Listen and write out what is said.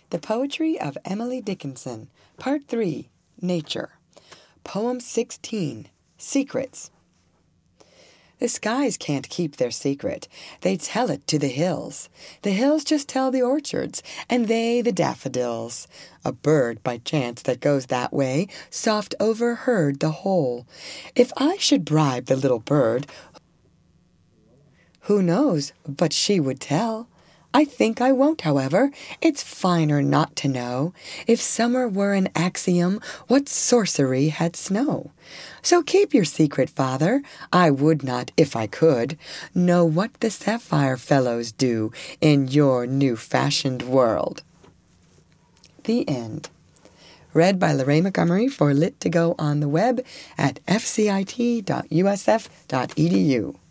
The Poetry of Emily Dickinson, Part 3, Nature. Poem 16, Secrets. The skies can't keep their secret. They tell it to the hills. The hills just tell the orchards, and they the daffodils. A bird, by chance, that goes that way, soft overheard the whole. If I should bribe the little bird, who knows but she would tell? I think I won't, however. It's finer not to know. If summer were an axiom, what sorcery had snow? So keep your secret, father. I would not, if I could, know what the sapphire fellows do in your new-fashioned world. The end. Read by Lorraine Montgomery for Lit2Go on the web at fcit.usf.edu.